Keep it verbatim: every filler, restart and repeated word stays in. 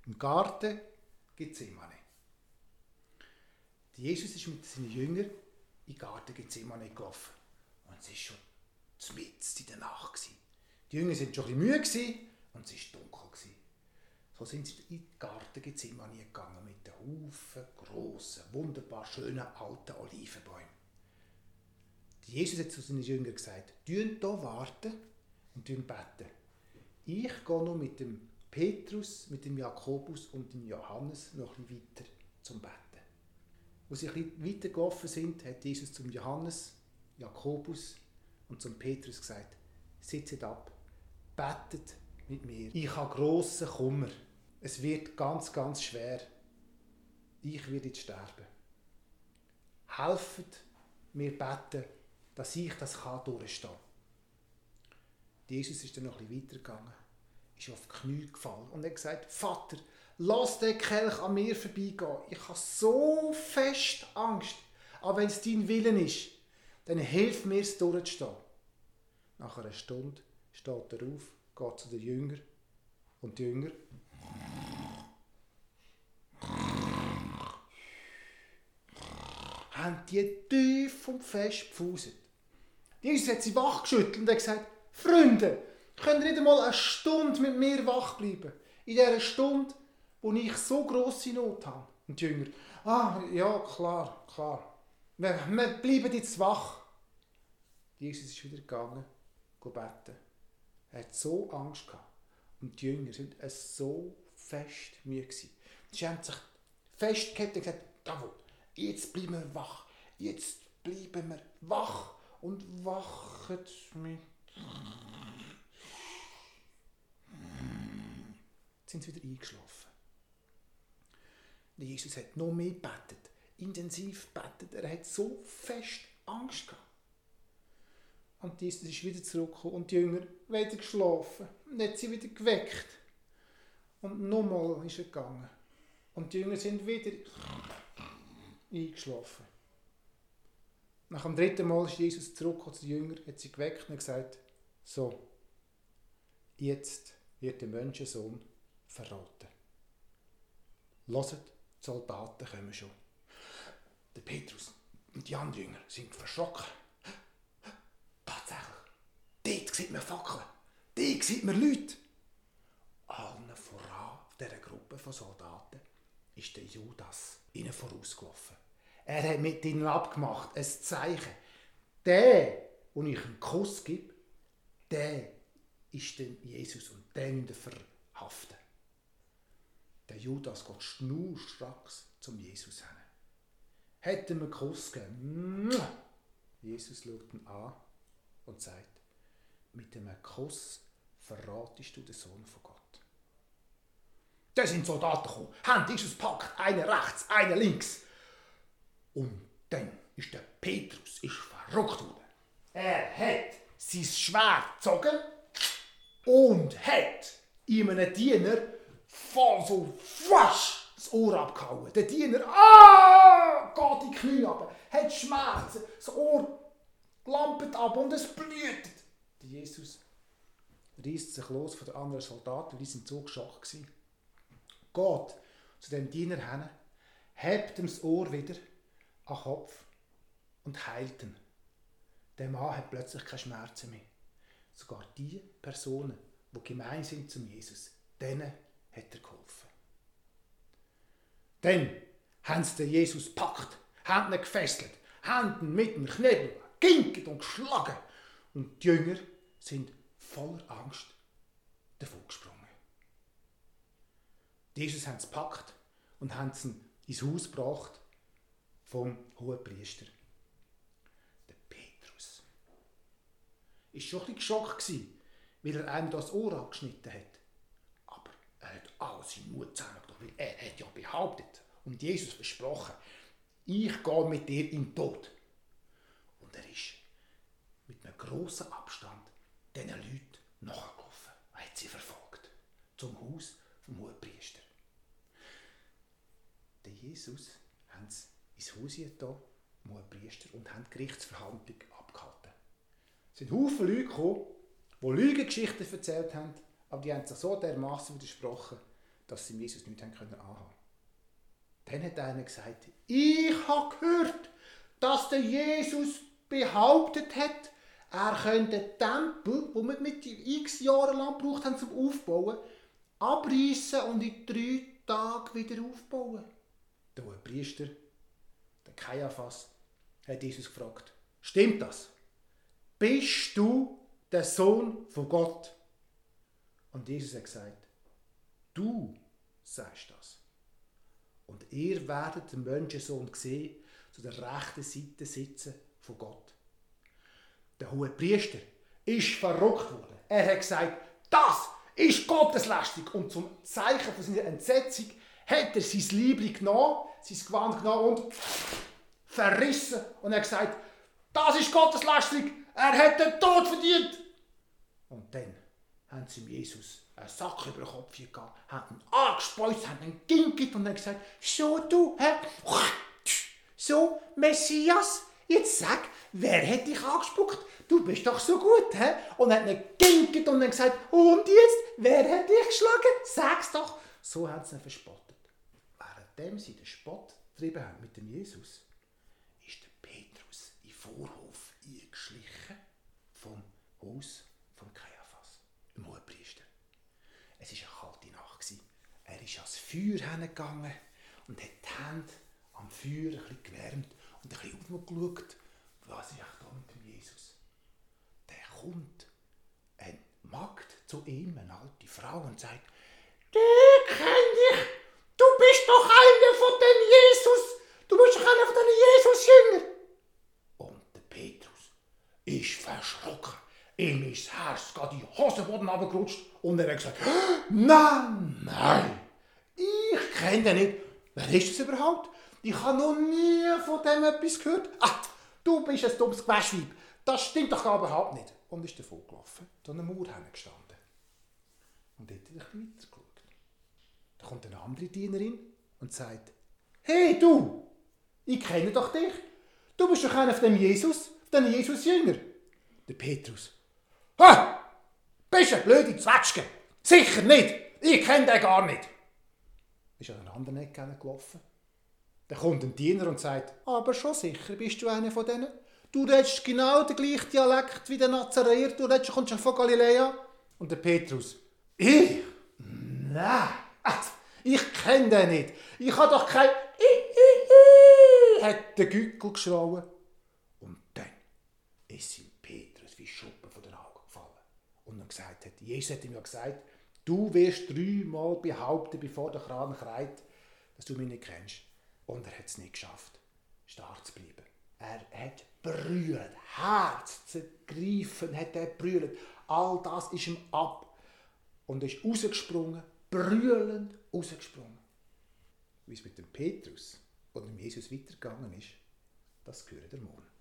Im Garten Gethsemane. Jesus ist mit seinen Jüngern in den Garten Gethsemane gelaufen. Und es war schon mitten in der Nacht. Die Jünger waren schon ein bisschen müde und es war dunkel. So sind sie in den Garten Gethsemane gegangen mit den Haufen grossen, wunderbar schönen alten Olivenbäumen. Jesus hat zu seinen Jüngern gesagt, «Dünnt hier warten und beten. Ich gehe noch mit dem Petrus, mit dem Jakobus und dem Johannes noch ein bisschen weiter zum Beten.» Als sie ein bisschen weiter gelaufen sind, hat Jesus zum Johannes, Jakobus und zum Petrus gesagt, «Sitzt ab, betet mit mir. Ich habe grossen Kummer. Es wird ganz, ganz schwer. Ich werde jetzt sterben. Helft mir beten, dass ich das durchstehen kann.» Jesus ist dann noch ein bisschen weitergegangen, ist auf die Knie gefallen und hat gesagt, «Vater, lass den Kelch an mir vorbeigehen. Ich habe so fest Angst. Aber wenn es dein Willen ist, dann hilf mir es durchzustehen.» Nach einer Stunde steht er auf, geht zu den Jüngern und die Jünger haben die tief und fest gepfuset. Jesus hat sie wachgeschüttelt und hat gesagt, «Freunde, könnt ihr nicht einmal eine Stunde mit mir wach bleiben? In dieser Stunde, wo ich so grosse Not habe.» Und die Jünger, «Ah, ja, klar, klar. Wir, wir bleiben jetzt wach.» Jesus ist wieder gegangen, beten. Er hat so Angst gehabt. Und die Jünger sind so fest müde gewesen. Sie haben sich festgehalten und gesagt, «Jawohl, jetzt bleiben wir wach. Jetzt bleiben wir wach und wachen mit.» Jetzt sind sie wieder eingeschlafen. Jesus hat noch mehr gebetet, intensiv gebetet. Er hat so fest Angst gehabt. Und Jesus ist wieder zurückgekommen und die Jünger wieder geschlafen. Und hat sie wieder geweckt. Und nochmal ist er gegangen. Und die Jünger sind wieder eingeschlafen. Nach dem dritten Mal ist Jesus zurückgekommen zu den Jüngern, hat sie geweckt und gesagt, «So, jetzt wird der Menschensohn verraten. Hört, die Soldaten kommen schon.» Der Petrus und die anderen Jünger sind verschrocken. Tatsächlich, dort sieht man Fackeln, dort sieht man Leute. Allen voran dieser Gruppe von Soldaten ist der Judas ihnen vorausgelaufen. Er hat mit ihnen abgemacht, ein Zeichen. Der, wo ich einen Kuss gebe, der ist dann Jesus und den müssen wir verhaften. Der Judas geht schnurstracks zum Jesus hin. Hat ihm einen Kuss gegeben. Jesus schaut ihn an und sagt, mit einem Kuss verratest du den Sohn von Gott. Da sind Soldaten gekommen, haben Jesus gepackt, einer rechts, einer links. Und dann ist der Petrus ist verrückt worden. Er hat sein Schwert gezogen und hat ihm einen Diener voll so wasch das Ohr abgehauen. Der Diener ah, geht in die Knie runter, hat Schmerzen, das Ohr lampet ab und es blutet. Der Jesus reißt sich los von den anderen Soldaten, die sind so geschockt gewesen. Geht zu dem Diener hin, hebt ihm das Ohr wieder an den Kopf und heilt ihn. Der Mann hat plötzlich keine Schmerzen mehr. Sogar die Personen, die gemein sind zum Jesus, denen hat er geholfen. Dann haben sie den Jesus gepackt, haben ihn gefesselt, haben ihn mit dem Knebel geginkt und geschlagen. Und die Jünger sind voller Angst davon gesprungen. Jesus haben sie gepackt und haben ihn ins Haus gebracht vom Hohenpriester. Der Petrus war schon ein bisschen geschockt, weil er einem das Ohr abgeschnitten hat. Aber er hat all seinen Mut zusammengebracht, weil er hat ja behauptet und Jesus versprochen, ich gehe mit dir in den Tod. Und er ist mit einem grossen Abstand diesen Leuten nachgelaufen. Er hat sie verfolgt zum Haus vom Hohenpriester. Der Jesus haben sie ins Haus getan, vom Hohenpriester, und haben die Gerichtsverhandlung abgehalten. Es sind Haufen Leute gekommen, die Lügengeschichten erzählt haben, aber die haben sich so dermassen widersprochen, dass sie Jesus nicht haben können anhaben. Dann hat einer gesagt, ich habe gehört, dass der Jesus behauptet hat, er könnte den Tempel, den wir mit x Jahren lang gebraucht haben zum Aufbauen, abreißen und in drei Tagen wieder aufbauen. Der hohe Priester, der Kaiaphas, hat Jesus gefragt, stimmt das? Bist du der Sohn von Gott? Und Jesus hat gesagt, du sagst das. Und ihr werdet den Menschensohn sehen, zu der rechten Seite sitzen von Gott. Der hohe Priester ist verrückt worden. Er hat gesagt, das ist Gotteslästerung. Und zum Zeichen von seiner Entsetzung hat er sein Liebling genommen, sein Gewand genommen und verrissen. Und er hat gesagt, das ist Gotteslästerung. Er hat den Tod verdient. Und dann haben sie Jesus einen Sack über den Kopf gegeben, haben ihn angespeust, haben ihn geginkelt und haben gesagt, so du, hä? So, Messias, jetzt sag, wer hat dich angespuckt? Du bist doch so gut, hä? Und hat ihn geginkelt und dann gesagt, und jetzt, wer hat dich geschlagen? Sag's doch. So haben sie ihn verspottet. Währenddem sie den Spott getrieben haben mit dem Jesus, ist der Petrus in den Vorhof eingeschlichen vom Haus von Kaiaphas, dem Hohenpriester. Es war eine kalte Nacht. Er ist ans Feuer hingegangen und hat die Hände am Feuer ein bisschen gewärmt und ein bisschen aufgeschaut, was ist da mit dem Jesus. Der kommt eine Magd zu ihm, eine alte Frau, und sagt, der kennt dich, du bist doch einer von den Jesus, du bist doch einer von den Jesus-Jüngern. Und der Petrus ist verschrocken. Ihm ist das Herz gerade in den Hosenboden runtergerutscht und er hat gesagt, nein, nein, ich kenne den nicht. Wer ist das überhaupt? Ich habe noch nie von dem etwas gehört. Ah, du bist ein dummes Gewäschweib. Das stimmt doch gar überhaupt nicht. Und ist davon gelaufen, zu einer Mauer gestanden. Und dort hat er ein bisschen weitergeschaut. Da kommt eine andere Dienerin und sagt, hey du, ich kenne doch dich. Du bist doch einer von dem Jesus, von den Jesus-Jünger. Der Petrus, ha, bist du eine blöde Zwetschge? Sicher nicht, ich kenne den gar nicht. Ist an einer anderen Ecke gelaufen. Dann kommt ein Diener und sagt, aber schon sicher bist du einer von denen. Du redest genau den gleichen Dialekt wie der Nazaräer, du redest, kommst schon von Galiläa. Und der Petrus, ich? Nein, ich kenne den nicht. Ich habe doch kein... I, I, I, hat der Gückel geschrauen. Und dann ist ihm Petrus wie Schuppen von den Augen gefallen. Und er gesagt hat, Jesus hat ihm ja gesagt, du wirst dreimal behaupten, bevor der Kran kreit, dass du mich nicht kennst. Und er hat es nicht geschafft, stark zu bleiben. Er hat brüllt, Herz zergriffen, hat er brüllt. All das ist ihm ab. Und er ist rausgesprungen, brüllend rausgesprungen. Wie es mit dem Petrus und dem Jesus weitergegangen ist, das hören wir morgen.